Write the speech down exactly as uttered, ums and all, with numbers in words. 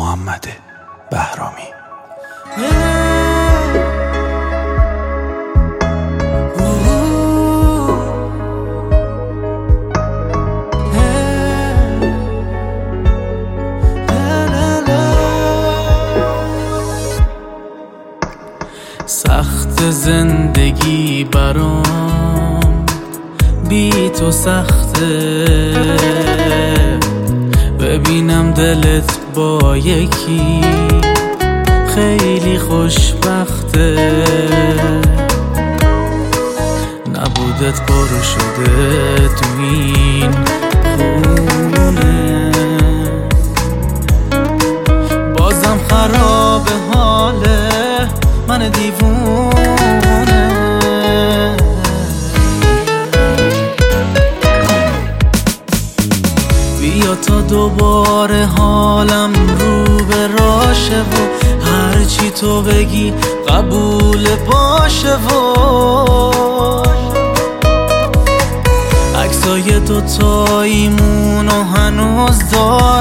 محمد بهرامی. سخت زندگی برام بی تو سخته، ببینم دلت با یکی خیلی خوشبخته، نبودت پارو شده تو این خونه، بازم خراب حاله من دیوونه. بیا تا دوباره حالم رو به راشه و هرچی تو بگی قبول باشه و عکسای دوتاییمونو هنوز دارم